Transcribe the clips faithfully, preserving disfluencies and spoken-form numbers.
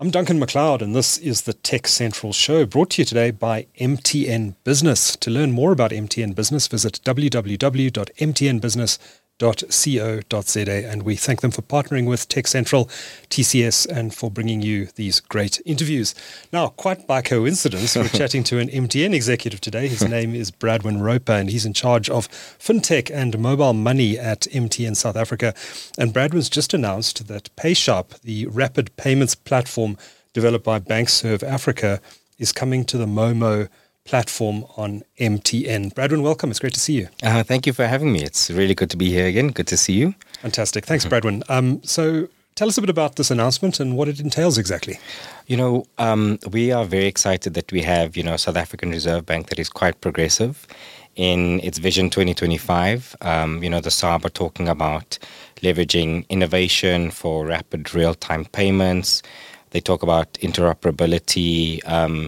I'm Duncan McLeod, and this is the Tech Central Show, brought to you today by M T N Business. To learn more about M T N Business, visit w w w dot m t n business dot co dot z a, and we thank them for partnering with Tech Central, T C S, and for bringing you these great interviews. Now, quite by coincidence, we're chatting to an M T N executive today. His name is Bradwin Roper, and he's in charge of fintech and mobile money at M T N South Africa. And Bradwin's just announced that PayShap, the rapid payments platform developed by BankServe Africa, is coming to the Momo platform on M T N. Bradwin, welcome. It's great to see you. Uh, thank you for having me. It's really good to be here again. Good to see you. Fantastic. Thanks, Bradwin. Um, so tell us a bit about this announcement and what it entails exactly. You know, um, we are very excited that we have, you know, South African Reserve Bank that is quite progressive in its Vision twenty twenty-five. Um, you know, the S A R B are talking about leveraging innovation for rapid real-time payments. They talk about interoperability, um,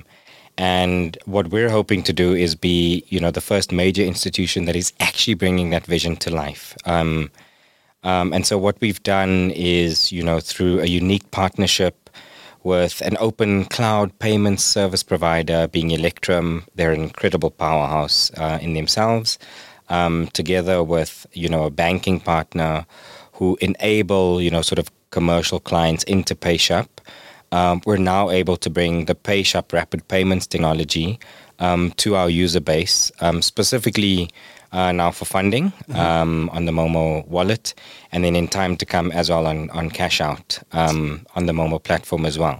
and what we're hoping to do is be, you know, the first major institution that is actually bringing that vision to life. Um, um, and so what we've done is, you know, through a unique partnership with an open cloud payment service provider, being Electrum, they're an incredible powerhouse uh, in themselves, um, together with, you know, a banking partner who enable, you know, sort of commercial clients into PayShap. Um, we're now able to bring the PayShap rapid payments technology um, to our user base, um, specifically uh, now for funding mm-hmm. um, on the Momo wallet, and then in time to come as well on, on cash out um, on the Momo platform as well.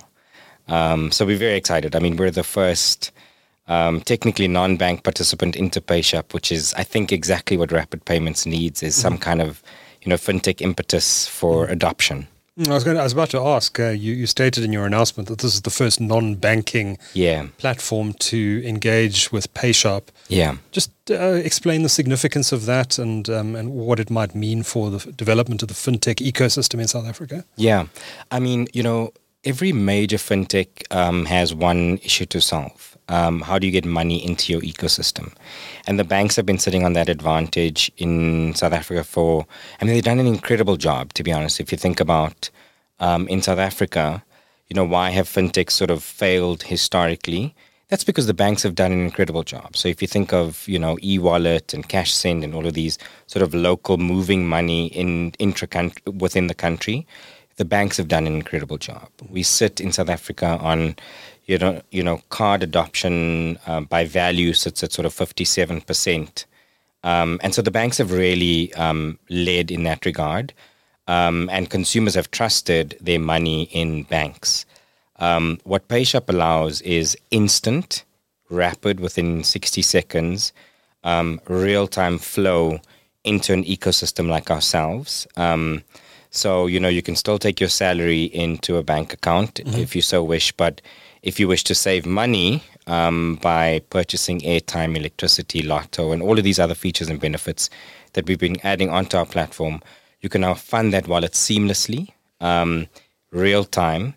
Um, so we're very excited. I mean, we're the first um, technically non-bank participant into PayShap, which is, I think, exactly what rapid payments needs, is mm-hmm. some kind of, you know, fintech impetus for mm-hmm. adoption. I was going. To, I was about to ask. Uh, you, you stated in your announcement that this is the first non-banking yeah. platform to engage with PayShap. Yeah. Just uh, explain the significance of that and um, and what it might mean for the development of the fintech ecosystem in South Africa. Yeah, I mean, you know, every major fintech um, has one issue to solve. Um, how do you get money into your ecosystem? And the banks have been sitting on that advantage in South Africa for, I mean, they've done an incredible job, to be honest. If you think about um, in South Africa, you know, why have fintechs sort of failed historically? That's because the banks have done an incredible job. So if you think of, you know, e-wallet and cash send and all of these sort of local moving money in intra within the country, the banks have done an incredible job. We sit in South Africa on, you know, you know, card adoption uh, by value sits at sort of fifty-seven percent. Um, and so the banks have really um, led in that regard. Um, and consumers have trusted their money in banks. Um, what PayShap allows is instant, rapid, within sixty seconds, um, real-time flow into an ecosystem like ourselves. Um, so, you know, you can still take your salary into a bank account mm-hmm. if you so wish, but if you wish to save money um, by purchasing airtime, electricity, lotto, and all of these other features and benefits that we've been adding onto our platform, you can now fund that wallet seamlessly, um, real time,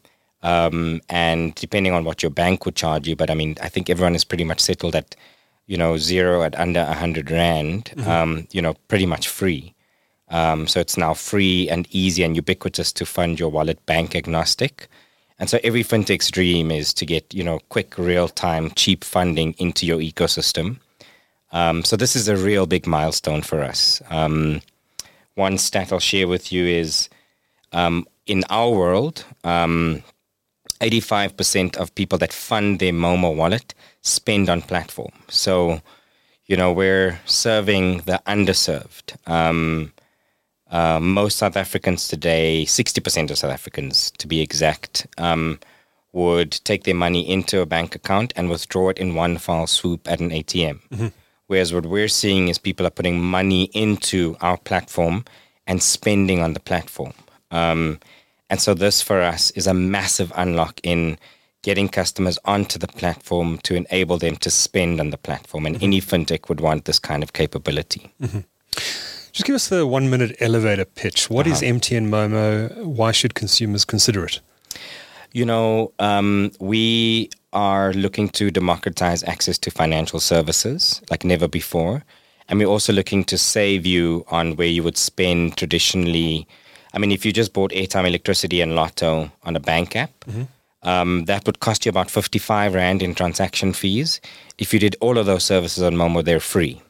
um, and depending on what your bank would charge you. But I mean, I think everyone is pretty much settled at, you know, zero at under one hundred rand, mm-hmm. um, you know, pretty much free. Um, so it's now free and easy and ubiquitous to fund your wallet, bank agnostic. And so every fintech's dream is to get, you know, quick, real-time, cheap funding into your ecosystem. Um, so this is a real big milestone for us. Um, one stat I'll share with you is um, in our world, um, eighty-five percent of people that fund their Momo wallet spend on platform. So, you know, we're serving the underserved. Um, Uh, most South Africans today, sixty percent of South Africans to be exact, um, would take their money into a bank account and withdraw it in one foul swoop at an A T M. Mm-hmm. Whereas what we're seeing is people are putting money into our platform and spending on the platform. Um, and so this for us is a massive unlock in getting customers onto the platform to enable them to spend on the platform. And mm-hmm. any fintech would want this kind of capability. Mm-hmm. Just give us the one-minute elevator pitch. What uh-huh. is M T N Momo? Why should consumers consider it? You know, um, we are looking to democratize access to financial services like never before. And we're also looking to save you on where you would spend traditionally. I mean, if you just bought airtime, electricity, and lotto on a bank app, mm-hmm. Um, that would cost you about fifty-five Rand in transaction fees. If you did all of those services on Momo, they're free.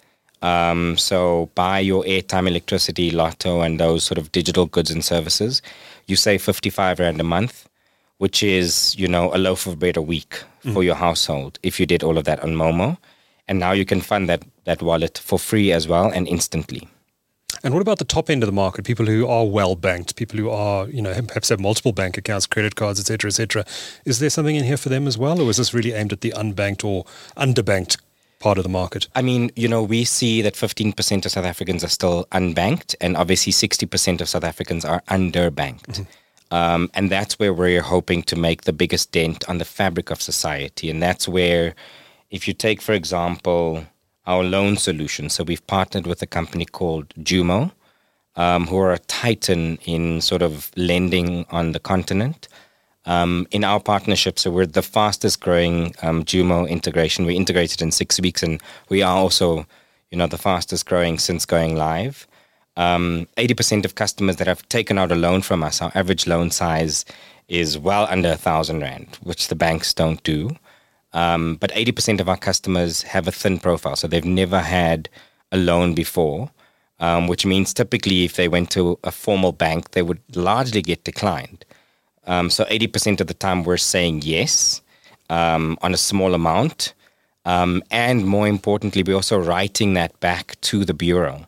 Um, so buy your airtime, electricity, lotto, and those sort of digital goods and services. You save fifty-five Rand a month, which is, you know, a loaf of bread a week mm. for your household if you did all of that on Momo. And now you can fund that, that wallet for free as well and instantly. And what about the top end of the market? People who are well banked, people who are, you know, perhaps have multiple bank accounts, credit cards, et cetera, et cetera. Is there something in here for them as well? Or is this really aimed at the unbanked or underbanked part of the market? I mean, you know, we see that fifteen percent of South Africans are still unbanked, and obviously sixty percent of South Africans are underbanked. Mm-hmm. Um, and that's where we're hoping to make the biggest dent on the fabric of society. And that's where, if you take, for example, our loan solution. So we've partnered with a company called Jumo, um, who are a titan in sort of lending on the continent. Um, in our partnership, so we're the fastest growing um, Jumo integration. We integrated in six weeks, and we are also, you know, the fastest growing since going live. Um, eighty percent of customers that have taken out a loan from us, our average loan size is well under a thousand rand, which the banks don't do. Um, but eighty percent of our customers have a thin profile, so they've never had a loan before, um, which means typically if they went to a formal bank, they would largely get declined. Um, so eighty percent of the time we're saying yes um, on a small amount. Um, and more importantly, we're also writing that back to the bureau.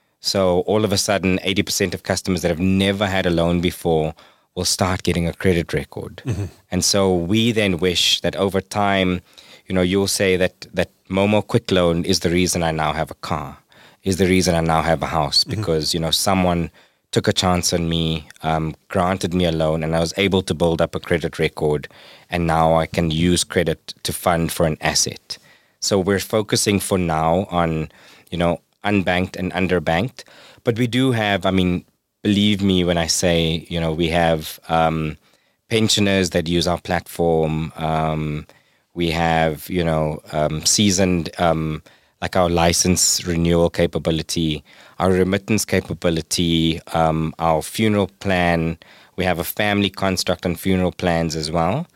So all of a sudden, eighty percent of customers that have never had a loan before will start getting a credit record. Mm-hmm. And so we then wish that over time, you know, you'll say that, that Momo Quick Loan is the reason I now have a car, is the reason I now have a house, because, mm-hmm. you know, someone took a chance on me, um, granted me a loan, and I was able to build up a credit record, and now I can use credit to fund for an asset. So we're focusing for now on, you know, unbanked and underbanked. But we do have, I mean, believe me when I say, you know, we have um, pensioners that use our platform. Um, we have, you know, um, seasoned, um, like our license renewal capability, our remittance capability, um, our funeral plan. We have a family construct on funeral plans as well.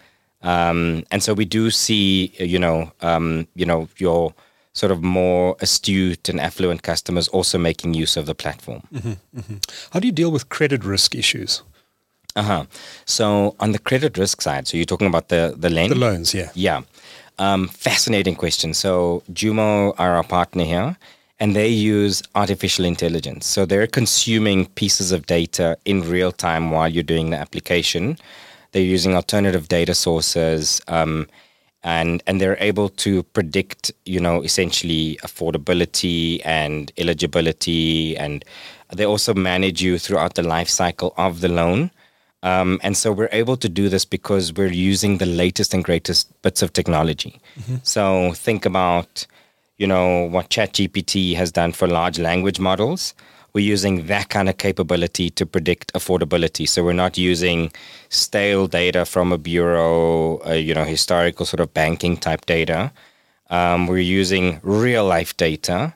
Um, and so we do see, you know, um, you know, your sort of more astute and affluent customers also making use of the platform. Mm-hmm, mm-hmm. How do you deal with credit risk issues? Uh-huh. So on the credit risk side, so you're talking about the, the lend? The loans, yeah. Yeah. Um, fascinating question. So Jumo are our partner here, and they use artificial intelligence. So they're consuming pieces of data in real time while you're doing the application. They're using alternative data sources, um, and and they're able to predict, you know, essentially affordability and eligibility, and they also manage you throughout the life cycle of the loan. Um, and so we're able to do this because we're using the latest and greatest bits of technology. Mm-hmm. So think about, you know, what ChatGPT has done for large language models. We're using that kind of capability to predict affordability. So we're not using stale data from a bureau, uh, you know, historical sort of banking type data. Um, we're using real life data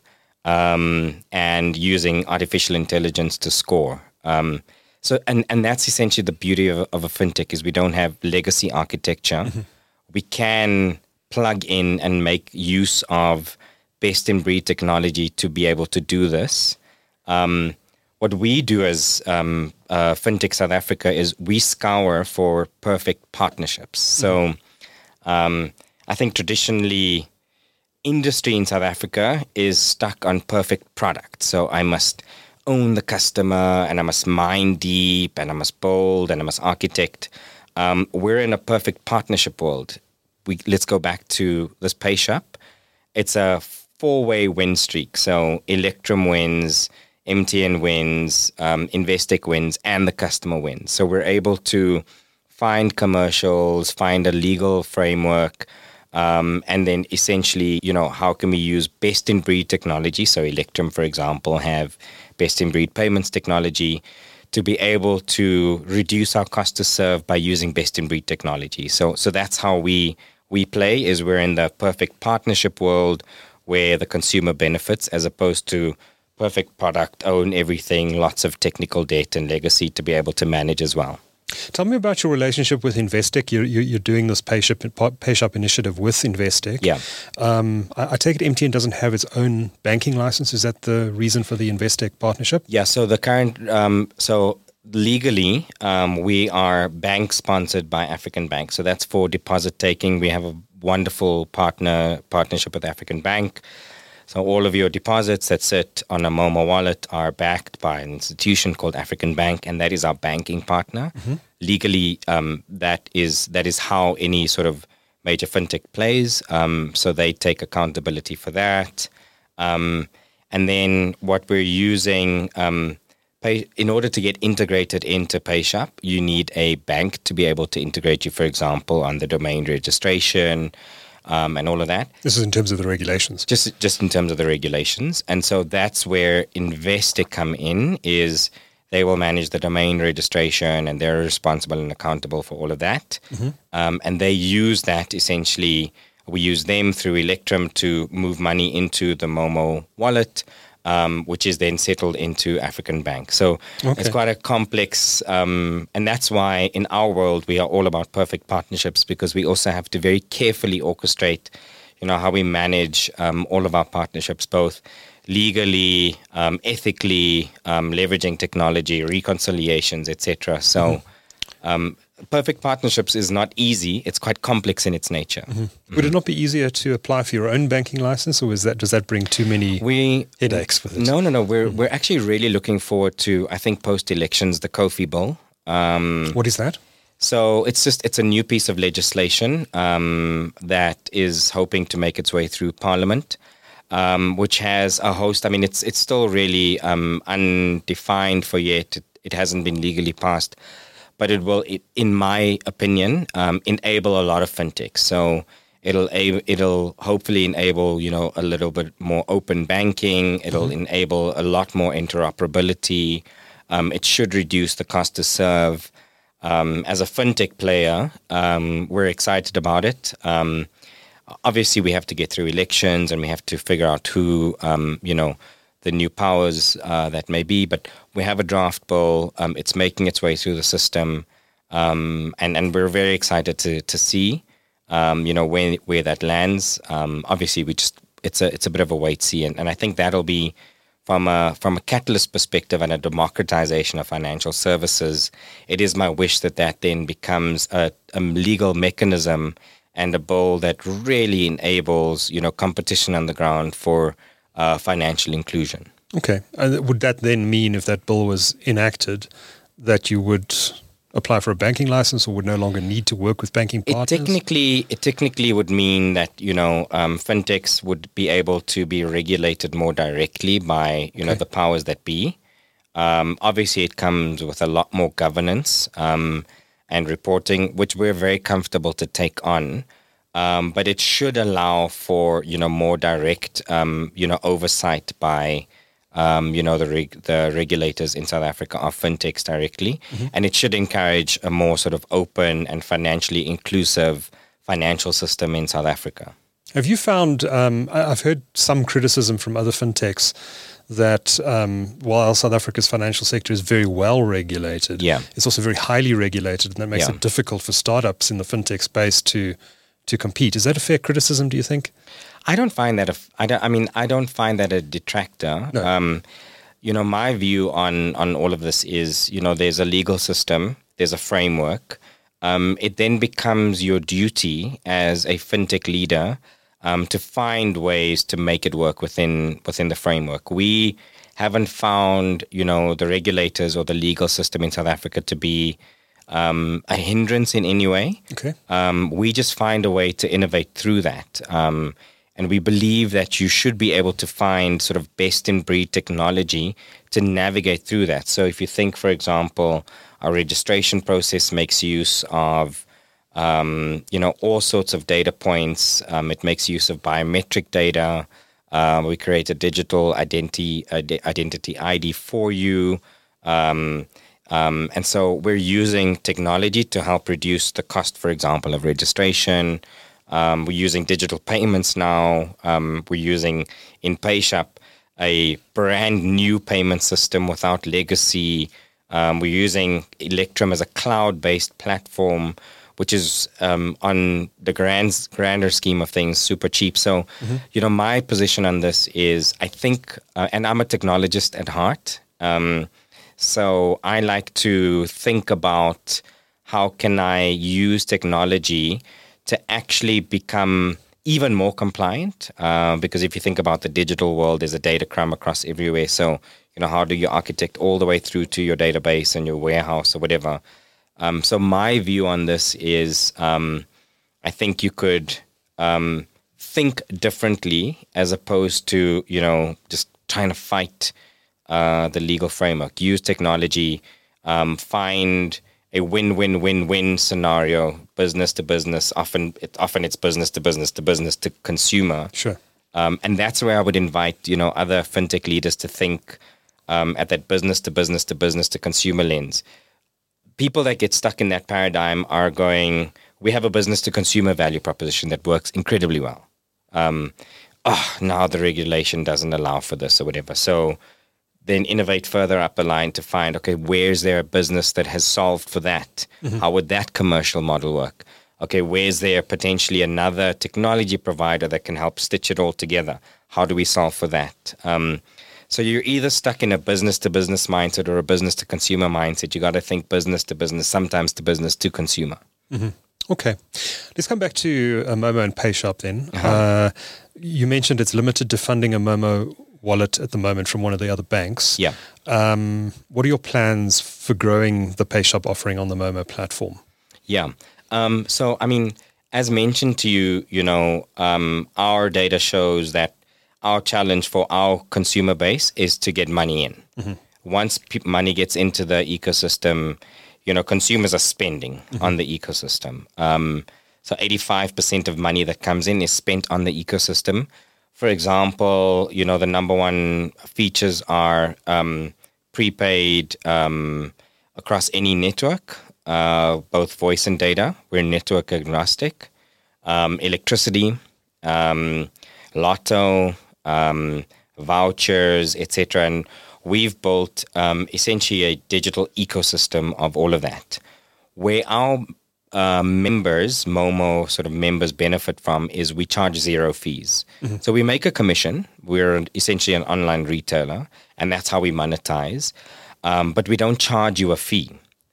um, and using artificial intelligence to score. Um, so, and, and that's essentially the beauty of, of a fintech is we don't have legacy architecture. Mm-hmm. We can plug in and make use of best in breed technology to be able to do this. Um, what we do as um, uh, Fintech South Africa is we scour for perfect partnerships. So um, I think traditionally industry in South Africa is stuck on perfect product. So I must own the customer and I must mine deep and I must build and I must architect. Um, we're in a perfect partnership world. We let's go back to this PayShap. It's a four-way win streak. So Electrum wins, M T N wins, um, Investec wins, and the customer wins. So we're able to find commercials, find a legal framework, um, and then essentially, you know, how can we use best-in-breed technology? So Electrum, for example, have best-in-breed payments technology to be able to reduce our cost to serve by using best-in-breed technology. So, so that's how we we play. Is we're in the perfect partnership world where the consumer benefits, as opposed to perfect product, own everything, lots of technical debt and legacy to be able to manage as well. Tell me about your relationship with Investec. You're, you're doing this PayShap, PayShap initiative with Investec. Yeah. Um, I, I take it M T N doesn't have its own banking license. Is that the reason for the Investec partnership? Yeah, so the current, um, so legally, um, we are bank sponsored by African Bank. So that's for deposit taking. We have a wonderful partner partnership with African Bank. So all of your deposits that sit on a Momo wallet are backed by an institution called African Bank, and that is our banking partner. Mm-hmm. Legally, um, that is that is how any sort of major fintech plays. Um, so they take accountability for that. Um, and then what we're using, um, pay, in order to get integrated into PayShap, you need a bank to be able to integrate you, for example, on the domain registration, Um, and all of that. This is in terms of the regulations. Just just in terms of the regulations. And so that's where Investec come in, is they will manage the domain registration and they're responsible and accountable for all of that. Mm-hmm. Um, and they use that essentially, we use them through Electrum to move money into the Momo wallet, Um, which is then settled into African Bank. So okay. It's quite a complex, um, and that's why in our world we are all about perfect partnerships, because we also have to very carefully orchestrate, you know, how we manage um, all of our partnerships, both legally, um, ethically, um, leveraging technology, reconciliations, et cetera. So. Mm-hmm. Um, Perfect partnerships is not easy. It's quite complex in its nature. Mm-hmm. Mm-hmm. Would it not be easier to apply for your own banking license, or is that does that bring too many we, headaches with it? No, no, no. We're mm-hmm. we're actually really looking forward to, I think, post-elections, the Kofi Bill. Um, what is that? So it's just it's a new piece of legislation um, that is hoping to make its way through Parliament, um, which has a host. I mean, it's it's still really um, undefined for yet. It, it hasn't been legally passed. But it will, in my opinion, um, enable a lot of fintechs. So it'll it'll hopefully enable, you know, a little bit more open banking. It'll mm-hmm. enable a lot more interoperability. Um, it should reduce the cost to serve. Um, as a fintech player, um, we're excited about it. Um, obviously, we have to get through elections and we have to figure out who, um, you know, the new powers uh, that may be, but we have a draft bill. Um, it's making its way through the system, um, and and we're very excited to to see, um, you know, where where that lands. Um, obviously, we just it's a it's a bit of a wait see, and, and I think that'll be from a from a catalyst perspective and a democratization of financial services. It is my wish that that then becomes a, a legal mechanism and a bill that really enables, you know, competition on the ground for Uh, financial inclusion. Okay. And would that then mean, if that bill was enacted, that you would apply for a banking license or would no longer need to work with banking partners? It technically, it technically would mean that, you know, um, fintechs would be able to be regulated more directly by, you know, okay. the powers that be. Um, obviously, it comes with a lot more governance um, and reporting, which we're very comfortable to take on. Um, but it should allow for, you know, more direct, um, you know, oversight by, um, you know, the reg- the regulators in South Africa of fintechs directly. Mm-hmm. And it should encourage a more sort of open and financially inclusive financial system in South Africa. Have you found, um, I've heard some criticism from other fintechs that um, while South Africa's financial sector is very well regulated, yeah. it's also very highly regulated, and that makes yeah. it difficult for startups in the fintech space to to compete. Is that a fair criticism, do you think? I don't find that, a, I, don't, I mean, I don't find that a detractor. No. Um, you know, my view on, on all of this is, you know, there's a legal system, there's a framework. Um, it then becomes your duty as a fintech leader um, to find ways to make it work within within the framework. We haven't found, you know, the regulators or the legal system in South Africa to be Um, a hindrance in any way. Okay. Um, we just find a way to innovate through that. Um, and we believe that you should be able to find sort of best-in-breed technology to navigate through that. So if you think, for example, our registration process makes use of, um, you know, all sorts of data points. Um, it makes use of biometric data. Uh, we create a digital identity, uh, identity I D for you. Um Um, and so we're using technology to help reduce the cost, for example, of registration. Um, we're using digital payments now. Um, we're using in PayShap a brand new payment system without legacy Um, we're using Electrum as a cloud-based platform, which is um, on the grand, grander scheme of things, super cheap. So, mm-hmm. you know, my position on this is, I think, uh, and I'm a technologist at heart. Um, so I like to think about how can I use technology to actually become even more compliant? Uh, because if you think about the digital world, there's a data crumb across everywhere. So, you know, how do you architect all the way through to your database and your warehouse or whatever? Um, so my view on this is um, I think you could um, think differently as opposed to, you know, just trying to fight uh, the legal framework. Use technology, um, find a win-win-win-win scenario, business to business. Often, it, often it's business to business to business to consumer. Sure. Um, and that's where I would invite, you know, other fintech leaders to think um, at that business to business to business to consumer lens. People that get stuck in that paradigm are going, we have a business to consumer value proposition that works incredibly well. Um, oh, now the regulation doesn't allow for this or whatever. So then innovate further up the line to find, okay, where's there a business that has solved for that? Mm-hmm. How would that commercial model work? Okay, where's there potentially another technology provider that can help stitch it all together? How do we solve for that? Um, so you're either stuck in a business-to-business mindset or a business-to-consumer mindset. You got to think business-to-business, sometimes to business to consumer. Mm-hmm. Okay. Let's come back to uh, Momo and PayShap then. Uh-huh. Uh, you mentioned it's limited to funding a Momo wallet at the moment from one of the other banks. Yeah. Um, what are your plans for growing the PayShap offering on the Momo platform? Yeah. Um, so, I mean, as mentioned to you, you know, um, our data shows that our challenge for our consumer base is to get money in. Mm-hmm. Once pe- money gets into the ecosystem, you know, consumers are spending mm-hmm. on the ecosystem. Um, so eighty-five percent of money that comes in is spent on the ecosystem. For example, you know, the number one features are um, prepaid um, across any network, uh, both voice and data. We're network agnostic. Um, electricity, um, lotto, um, vouchers, et cetera. And we've built um, essentially a digital ecosystem of all of that. Where our uh, members, Momo sort of members benefit from is we charge zero fees. Mm-hmm. So we make a commission. We're essentially an online retailer, and that's how we monetize. Um, but we don't charge you a fee,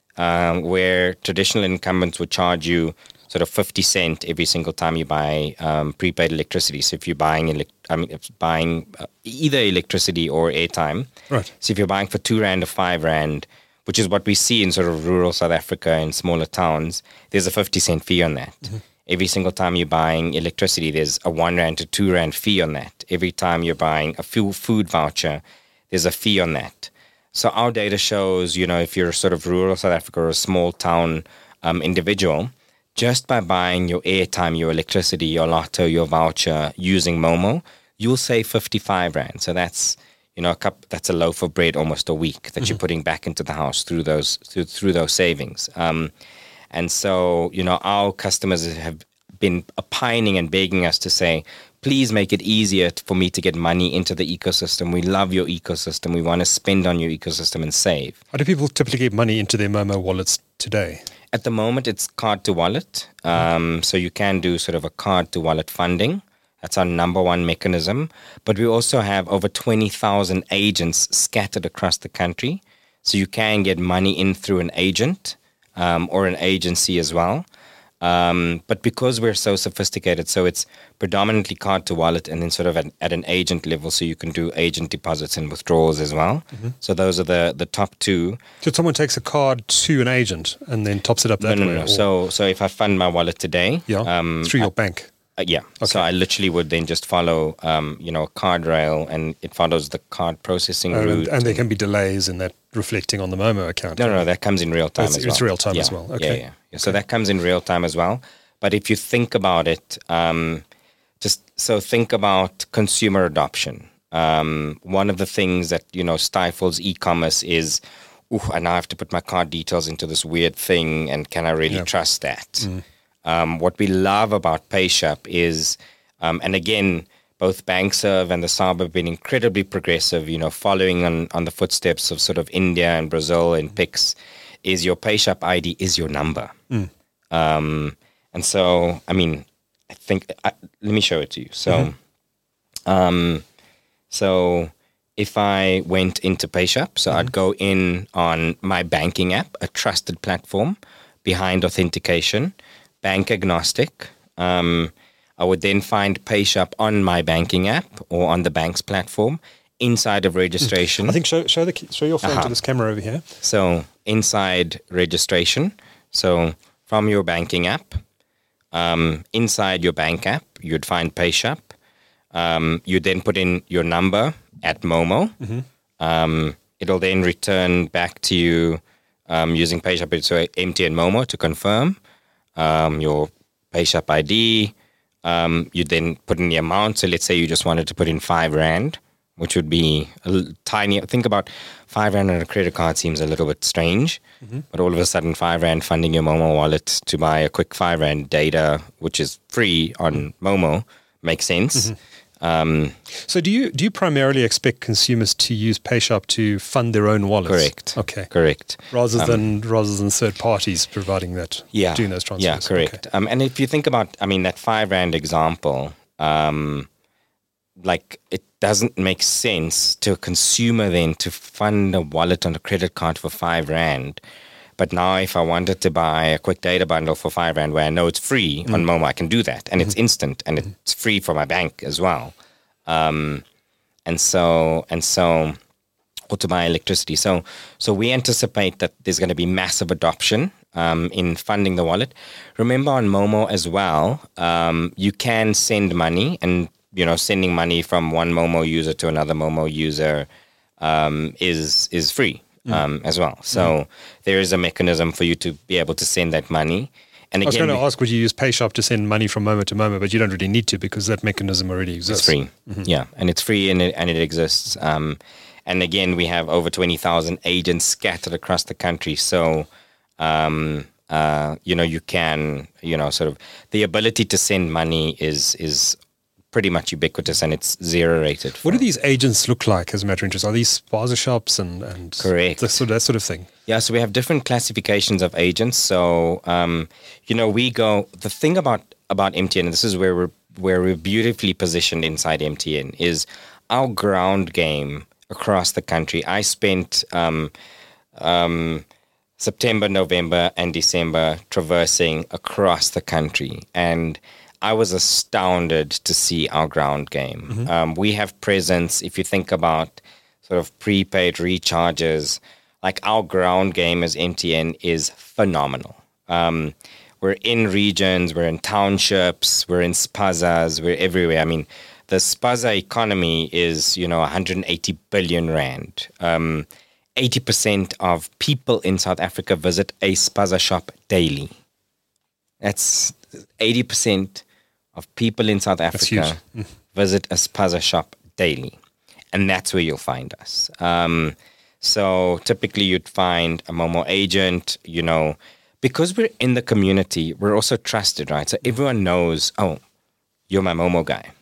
um, where traditional incumbents would charge you sort of fifty cent every single time you buy um, prepaid electricity. So if you're buying, elect- I mean, if buying uh, either electricity or airtime. Right. So if you're buying for two rand or five rand, which is what we see in sort of rural South Africa and smaller towns, there's a fifty cent fee on that. Mm-hmm. Every single time you're buying electricity, there's a one rand to two rand fee on that. Every time you're buying a food voucher, there's a fee on that. So our data shows, you know, if you're sort of rural South Africa or a small town um, individual, just by buying your airtime, your electricity, your lotto, your voucher using Momo, you'll save fifty-five rand. So that's, you know, a cup, that's a loaf of bread almost a week that mm-hmm. you're putting back into the house through those through, through those savings. Um, and so, you know, our customers have been pining and begging us to say, please make it easier for me to get money into the ecosystem. We love your ecosystem. We want to spend on your ecosystem and save. How do people typically get money into their Momo wallets today? At the moment, it's card to wallet. Um, so you can do sort of a card to wallet funding. That's our number one mechanism. But we also have over twenty thousand agents scattered across the country. So you can get money in through an agent um, or an agency as well. Um, but because we're so sophisticated, so it's predominantly card to wallet and then sort of at, at an agent level, so you can do agent deposits and withdrawals as well. Mm-hmm. So those are the, the top two. So someone takes a card to an agent and then tops it up that no, no, way? No, no. So, so if I fund my wallet today... Yeah, um, through your I, bank? Uh, yeah. Okay. So I literally would then just follow, um, you know, a card rail, and it follows the card processing oh, route. And, and there can be delays in that reflecting on the Momo account. No, no, no, that comes in real time it's, as well. It's real time yeah. as well. Okay. Yeah, yeah, yeah. So okay. that comes in real time as well. But if you think about it, um, just so think about consumer adoption. Um, one of the things that, you know, stifles e-commerce is, ooh, I now have to put my card details into this weird thing, and can I really yeah. trust that? Mm. Um, what we love about PayShap is, um, and again, both BankServe and the S A R B have been incredibly progressive, you know, following on, on the footsteps of sort of India and Brazil and Pix, is your PayShap I D is your number. Mm. Um, and so, I mean, I think, I, let me show it to you. So, mm-hmm. um, so if I went into PayShap, so mm-hmm. I'd go in on my banking app, a trusted platform behind authentication, bank agnostic. Um, I would then find PayShap on my banking app or on the bank's platform inside of registration. I think show show the show your phone uh-huh. to this camera over here. So inside registration, so from your banking app, um, inside your bank app, you'd find PayShap. Um, you then put in your number at Momo. Mm-hmm. Um, it'll then return back to you um, using PayShap, so M T N Momo to confirm um, your PayShap I D. Um, you then put in the amount. So let's say you just wanted to put in five rand, which would be a l- tiny. Think about five rand on a credit card seems a little bit strange, mm-hmm. but all of a sudden five rand funding your Momo wallet to buy a quick five rand data, which is free on Momo, makes sense. Mm-hmm. Um, so do you do you primarily expect consumers to use PayShap to fund their own wallets? Correct. Okay. Correct. Rather um, than rather than third parties providing that, yeah, doing those transfers. Yeah, correct. Okay. Um, and if you think about, I mean, that five rand example, um, like it doesn't make sense to a consumer then to fund a wallet on a credit card for five rand. But now if I wanted to buy a quick data bundle for five rand where I know it's free mm. on Momo, I can do that. And mm-hmm. it's instant and mm-hmm. it's free for my bank as well. Um, and so, and so, or to buy electricity. So, so we anticipate that there's going to be massive adoption um, in funding the wallet. Remember on Momo as well, um, you can send money and, you know, sending money from one Momo user to another Momo user um, is is free. Um, as well. So mm. there is a mechanism for you to be able to send that money. And again, I was going to we, ask, would you use PayShap to send money from Momo to Momo, but you don't really need to because that mechanism already exists. It's free. Mm-hmm. Yeah, and it's free and it, and it exists. Um, and again, we have over twenty thousand agents scattered across the country. So, um, uh, you know, you can, you know, sort of the ability to send money is is pretty much ubiquitous and it's zero rated. What do these agents look like as a matter of interest? Are these spaza shops and, and correct. The, sort of, that sort of thing? Yeah, so we have different classifications of agents. So, um, you know, we go, the thing about, about M T N, and this is where we're, where we're beautifully positioned inside M T N, is our ground game across the country. I spent um, um, September, November, and December traversing across the country. And I was astounded to see our ground game. Mm-hmm. Um, we have presence, if you think about sort of prepaid recharges, like our ground game as M T N is phenomenal. Um, we're in regions, we're in townships, we're in spazas, we're everywhere. I mean, the spaza economy is, you know, one hundred eighty billion rand. Um, eighty percent of people in South Africa visit a spaza shop daily. That's eighty percent of people in South Africa visit a spaza shop daily. And that's where you'll find us. Um, so typically you'd find a Momo agent, you know, because we're in the community, we're also trusted, right? So everyone knows, oh, you're my Momo guy.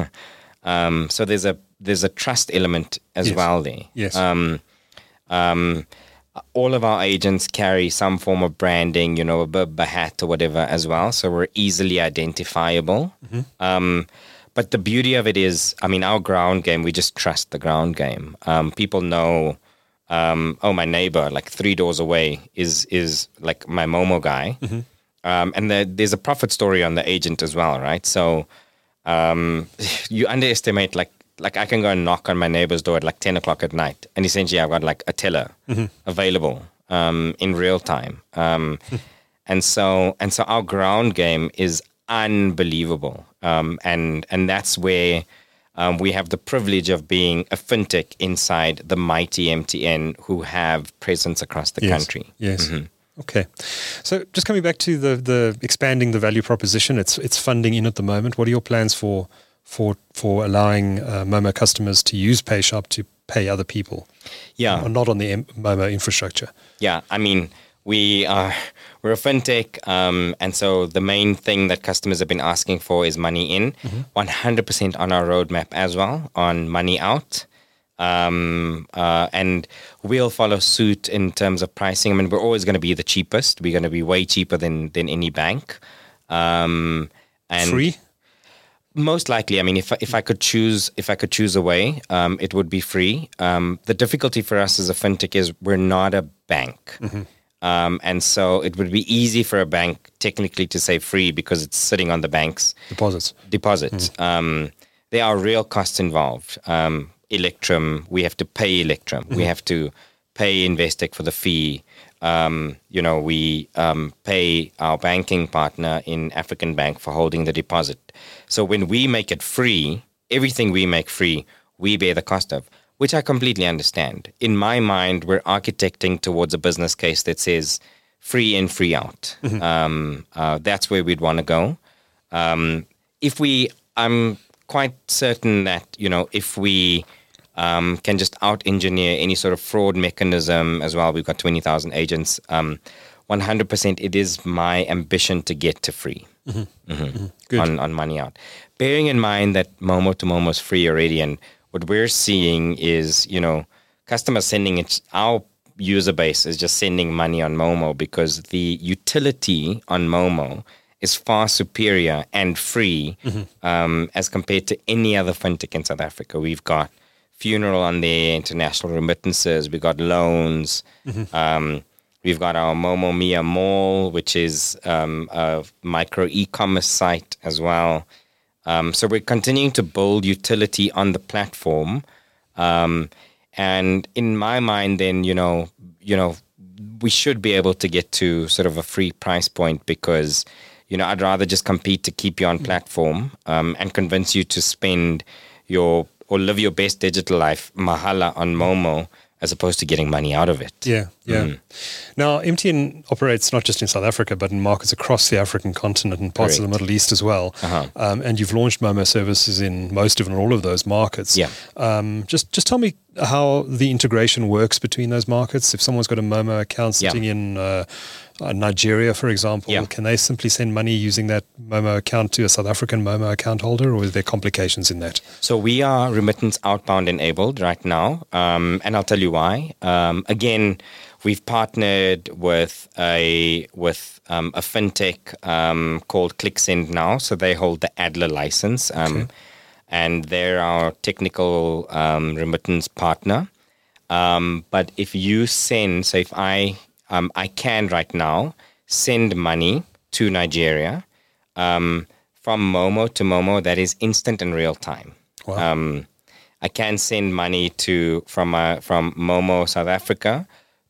um, so there's a there's a trust element as yes. well there. Yes. Um, um, all of our agents carry some form of branding, you know, a Bibba hat or whatever as well. So we're easily identifiable. Mm-hmm. Um, but the beauty of it is, I mean, our ground game, we just trust the ground game. Um, people know, um, oh, my neighbor, like three doors away, is is like my Momo guy. Mm-hmm. Um, and the, there's a profit story on the agent as well, right? So um, you underestimate, like, Like I can go and knock on my neighbor's door at like ten o'clock at night, and essentially I've got like a teller mm-hmm. available um, in real time. Um, and so and so our ground game is unbelievable, um, and and that's where um, we have the privilege of being a fintech inside the mighty M T N, who have presence across the yes. country. Yes. Mm-hmm. Okay. So just coming back to the the expanding the value proposition, it's it's funding in at the moment. What are your plans for? for for allowing uh, Momo customers to use PayShap to pay other people, yeah, not on the M- Momo infrastructure? Yeah, I mean, we are we're a fintech, um, and so the main thing that customers have been asking for is money in. Mm-hmm. one hundred percent on our roadmap as well on money out. Um, uh, and we'll follow suit in terms of pricing. I mean, we're always going to be the cheapest. We're going to be way cheaper than than any bank. Um, and free? Most likely. I mean, if if I could choose, if I could choose a way, um, it would be free. Um, the difficulty for us as a fintech is we're not a bank. Mm-hmm. Um, and so it would be easy for a bank technically to say free because it's sitting on the bank's deposits. Deposits. Mm-hmm. Um, there are real costs involved. Um, Electrum, we have to pay Electrum. Mm-hmm. We have to pay Investec for the fee. Um, you know, we um, pay our banking partner in African Bank for holding the deposit. So when we make it free, everything we make free, we bear the cost of, which I completely understand. In my mind, we're architecting towards a business case that says free in, free out. Mm-hmm. Um, uh, that's where we'd want to go. Um, if we, I'm quite certain that, you know, if we um, can just out-engineer any sort of fraud mechanism as well, we've got twenty thousand agents, um, one hundred percent it is my ambition to get to free. Mm-hmm. Mm-hmm. Mm-hmm. Good. On, on money out. Bearing in mind that Momo to Momo is free already, and what we're seeing is, you know, customers sending it, our user base is just sending money on Momo because the utility on Momo is far superior and free mm-hmm. um, as compared to any other fintech in South Africa. We've got funeral on there, international remittances, we've got loans, mm-hmm. um, we've got our Momo Mia Mall, which is um, a micro e-commerce site as well. Um, so we're continuing to build utility on the platform. Um, and in my mind, then, you know, you know, we should be able to get to sort of a free price point because, you know, I'd rather just compete to keep you on platform um, and convince you to spend your or live your best digital life mahala on Momo as opposed to getting money out of it. Yeah, yeah. Mm. Now, M T N operates not just in South Africa, but in markets across the African continent and parts Correct. Of the Middle East as well. Uh-huh. Um, and you've launched Momo services in most of and all of those markets. Yeah. Um, just just tell me how the integration works between those markets. If someone's got a Momo account sitting yeah. in uh, uh, Nigeria, for example, yeah. can they simply send money using that Momo account to a South African Momo account holder, or is there complications in that? So we are remittance outbound enabled right now, um, and I'll tell you why. Um, again, we've partnered with a with um, a fintech um, called ClickSend now, so they hold the Adler license, um, okay. and they're our technical um, remittance partner. Um, but if you send, so if I um, I can right now send money to Nigeria um, from Momo to Momo, that is instant and real time. Wow. Um, I can send money to from uh, from Momo South Africa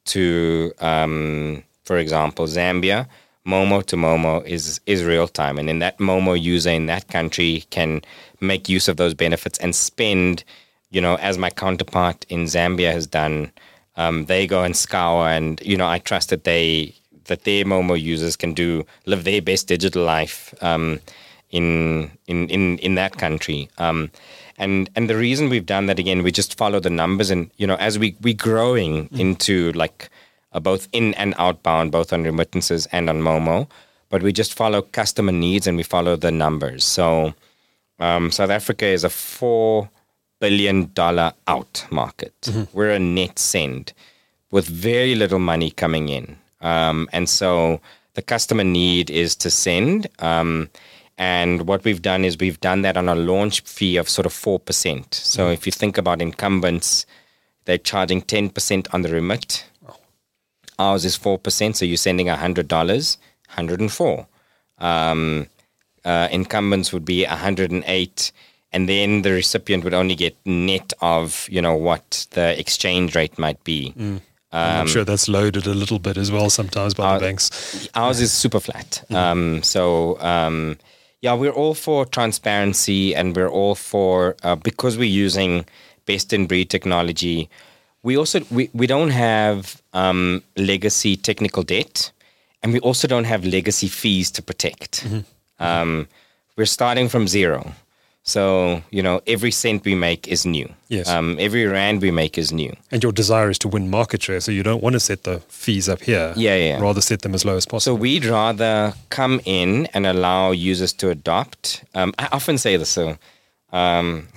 to, um, for example, Zambia. Momo to Momo is is real time, and then that Momo user in that country can make use of those benefits and spend, you know, as my counterpart in Zambia has done. Um, they go and scour, and you know, I trust that they that their Momo users can do live their best digital life um, in in in in that country. Um, And and the reason we've done that, again, we just follow the numbers. And, you know, as we, we're growing mm. into like uh, both in and outbound, both on remittances and on Momo, but we just follow customer needs and we follow the numbers. So um, South Africa is a four billion dollars out market. Mm-hmm. We're a net send with very little money coming in. Um, and so the customer need is to send. Um And what we've done is we've done that on a launch fee of sort of four percent. So mm. if you think about incumbents, they're charging ten percent on the remit. Oh. Ours is four percent. So you're sending one hundred dollars, one hundred four. Um, uh, incumbents would be one hundred eight. And then the recipient would only get net of, you know, what the exchange rate might be. Mm. I'm um, sure that's loaded a little bit as well sometimes by our, the banks. Ours is super flat. Mm. Um, so... Um, Yeah, we're all for transparency, and we're all for, uh, because we're using best-in-breed technology, we also, we, we don't have um, legacy technical debt, and we also don't have legacy fees to protect. Mm-hmm. Um, we're starting from zero. So, you know, every cent we make is new. Yes. Um, every rand we make is new. And your desire is to win market share, so you don't want to set the fees up here. Yeah, yeah. Rather set them as low as So possible. we'd rather come in and allow users to adopt. Um, I often say this. So, um,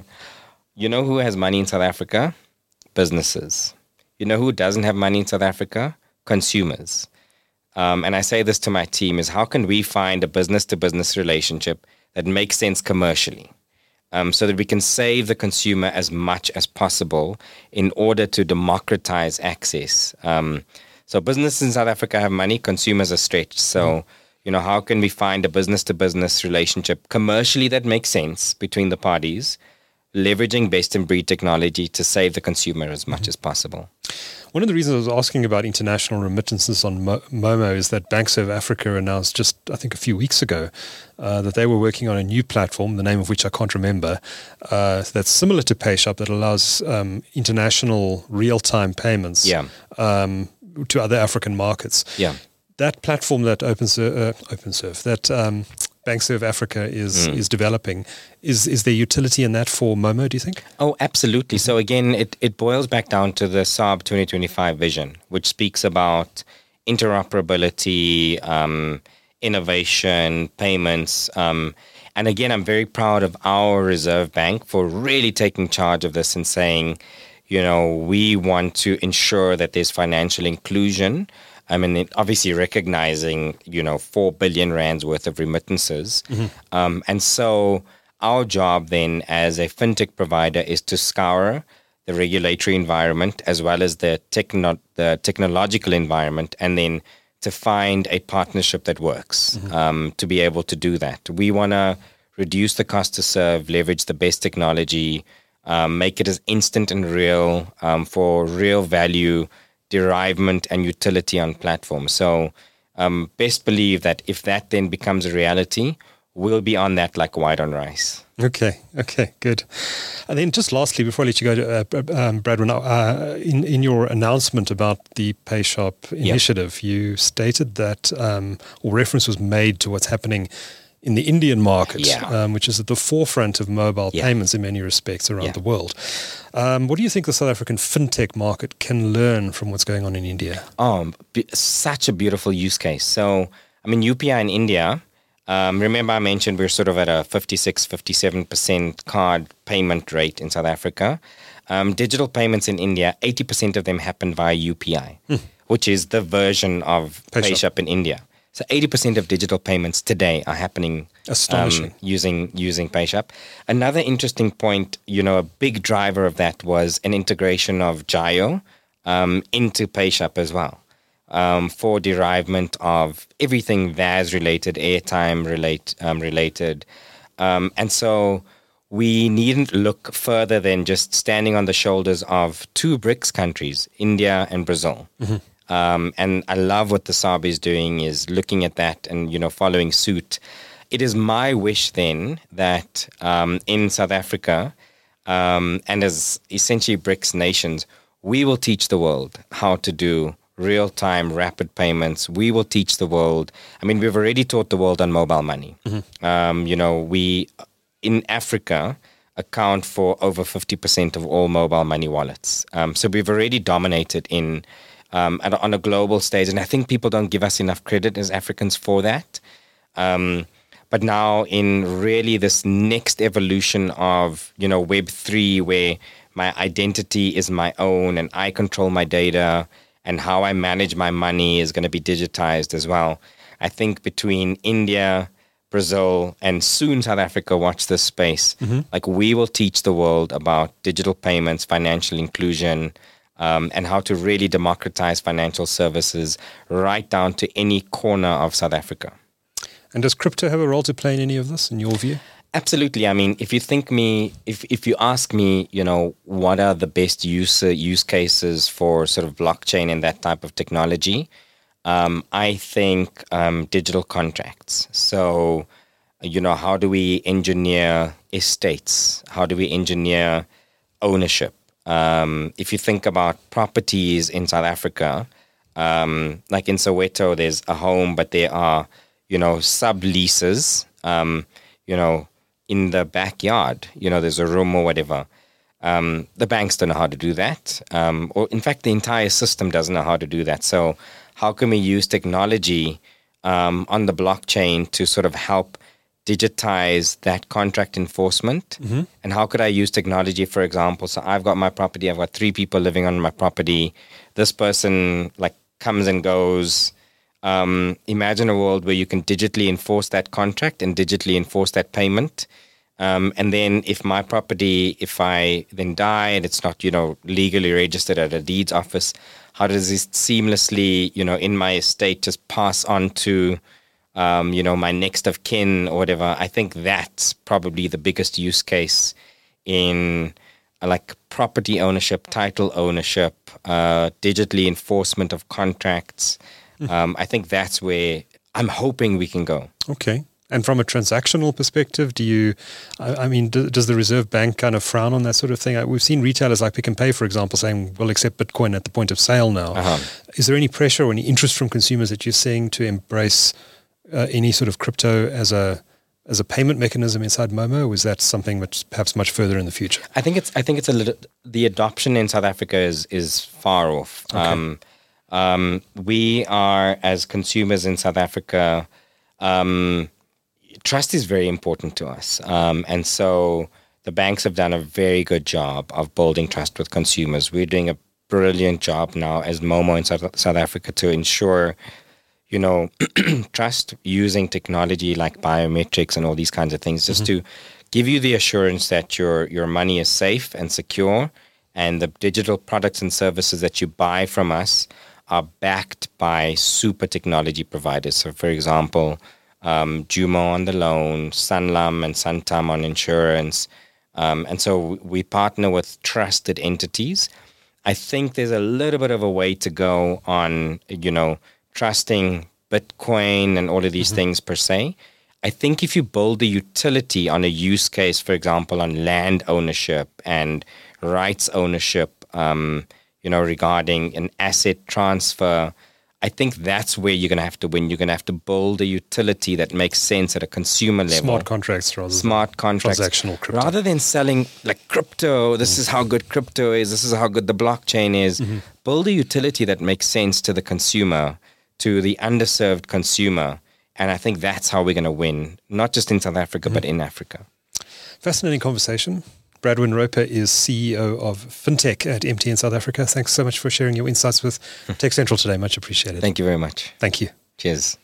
you know who has money in South Africa? Businesses. You know who doesn't have money in South Africa? Consumers. Um, and I say this to my team is how can we find a business-to-business relationship that makes sense commercially, um, so that we can save the consumer as much as possible in order to democratize access. Um, so businesses in South Africa have money, consumers are stretched. So, mm. you know, how can we find a business-to-business relationship commercially that makes sense between the parties, leveraging best-in-breed technology to save the consumer as much mm-hmm. as possible? One of the reasons I was asking about international remittances on Mo- Momo is that BankServe Africa announced just, I think, a few weeks ago uh, that they were working on a new platform, the name of which I can't remember, uh, that's similar to PayShap that allows um, international real-time payments yeah. um, to other African markets. Yeah. That platform that OpenServe, uh, OpenServe that um, BankServe Africa is mm. is developing, is is there utility in that for Momo, do you think? Oh, absolutely. So again, it, it boils back down to the S A R B twenty twenty-five vision, which speaks about interoperability, um, innovation, payments. Um, and again, I'm very proud of our Reserve Bank for really taking charge of this and saying, you know, we want to ensure that there's financial inclusion. I mean, obviously recognizing, you know, four billion rands worth of remittances. Mm-hmm. Um, and so our job then as a fintech provider is to scour the regulatory environment as well as the, techno- the technological environment, and then to find a partnership that works mm-hmm. um, to be able to do that. We want to reduce the cost to serve, leverage the best technology, um, make it as instant and real um, for real value derivement and utility on platforms. So um, best believe that if that then becomes a reality, we'll be on that like white on rice. Okay, okay, good. And then just lastly, before I let you go, to, uh, um, Bradwin, uh, in, in your announcement about the PayShap initiative, yeah. you stated that, um, or reference was made to what's happening in the Indian market, yeah. um, which is at the forefront of mobile yeah. payments in many respects around yeah. the world. Um, what do you think the South African fintech market can learn from what's going on in India? Oh, be- such a beautiful use case. So, I mean, U P I in India, um, remember I mentioned we're sort of at a fifty-six, fifty-seven percent card payment rate in South Africa. Um, digital payments in India, eighty percent of them happen via U P I, hmm. which is the version of PayShap, PayShap in India. So eighty percent of digital payments today are happening Astonishing. Um, using using PayShap. Another interesting point, you know, a big driver of that was an integration of Jayo um, into PayShap as well um, for derivement of everything V A S related, airtime relate, um, related. Um, and so we needn't look further than just standing on the shoulders of two BRICS countries, India and Brazil. Mm-hmm. Um, and I love what the S A R B is doing is looking at that and, you know, following suit. It is my wish then that um, in South Africa um, and as essentially BRICS nations, we will teach the world how to do real-time rapid payments. We will teach the world. I mean, we've already taught the world on mobile money. Mm-hmm. Um, you know, we in Africa account for over fifty percent of all mobile money wallets. Um, so we've already dominated in Um, and on a global stage. And I think people don't give us enough credit as Africans for that. Um, but now in really this next evolution of, you know, Web three, where my identity is my own and I control my data and how I manage my money is going to be digitized as well. I think between India, Brazil, and soon South Africa, watch this space. Mm-hmm. Like we will teach the world about digital payments, financial inclusion, Um, and how to really democratize financial services right down to any corner of South Africa. And does crypto have a role to play in any of this, in your view? Absolutely. I mean, if you think me, if if you ask me, you know, what are the best use use cases for sort of blockchain and that type of technology, um, I think um, digital contracts. So, you know, how do we engineer estates? How do we engineer ownership? Um, if you think about properties in South Africa, um, like in Soweto, there's a home, but there are, you know, subleases, um, you know, in the backyard. You know, there's a room or whatever. Um, the banks don't know how to do that. Um, or in fact, the entire system doesn't know how to do that. So how can we use technology um, on the blockchain to sort of help digitize that contract enforcement? Mm-hmm. And how could I use technology, for example? So I've got my property. I've got three people living on my property. This person like comes and goes. Um, imagine a world where you can digitally enforce that contract and digitally enforce that payment. Um, and then if my property, if I then die and it's not, you know, legally registered at a deeds office, how does this seamlessly, you know, in my estate just pass on to, um, you know, my next of kin or whatever? I think that's probably the biggest use case in uh, like property ownership, title ownership, uh, digitally enforcement of contracts. Mm. Um, I think that's where I'm hoping we can go. Okay. And from a transactional perspective, do you, I, I mean, do, does the Reserve Bank kind of frown on that sort of thing? We've seen retailers like Pick n Pay, for example, saying we'll accept Bitcoin at the point of sale now. Uh-huh. Is there any pressure or any interest from consumers that you're seeing to embrace uh, any sort of crypto as a as a payment mechanism inside Momo? Or is that something that's perhaps much further in the future? I think it's I think it's a little, the adoption in South Africa is is far off. Okay. Um, um, we are, as consumers in South Africa, um, trust is very important to us. Um, and so the banks have done a very good job of building trust with consumers. We're doing a brilliant job now as Momo in South, South Africa to ensure, you know, trust using technology like biometrics and all these kinds of things, just mm-hmm. to give you the assurance that your your money is safe and secure, and the digital products and services that you buy from us are backed by super technology providers. So, for example, Um, Jumo on the loan, Sanlam and Santam on insurance. Um, and so we partner with trusted entities. I think there's a little bit of a way to go on, you know, trusting Bitcoin and all of these mm-hmm. things per se. I think if you build a utility on a use case, for example, on land ownership and rights ownership, um, you know, regarding an asset transfer, I think that's where you're going to have to win. You're going to have to build a utility that makes sense at a consumer level. Smart contracts rather Smart than contracts. transactional crypto. Rather than selling like crypto, this mm. is how good crypto is, this is how good the blockchain is. Mm-hmm. Build a utility that makes sense to the consumer, to the underserved consumer. And I think that's how we're going to win, not just in South Africa, mm-hmm. but in Africa. Fascinating conversation. Bradwin Roper is C E O of FinTech at M T N South Africa. Thanks so much for sharing your insights with Tech Central today. Much appreciated. Thank you very much. Thank you. Cheers.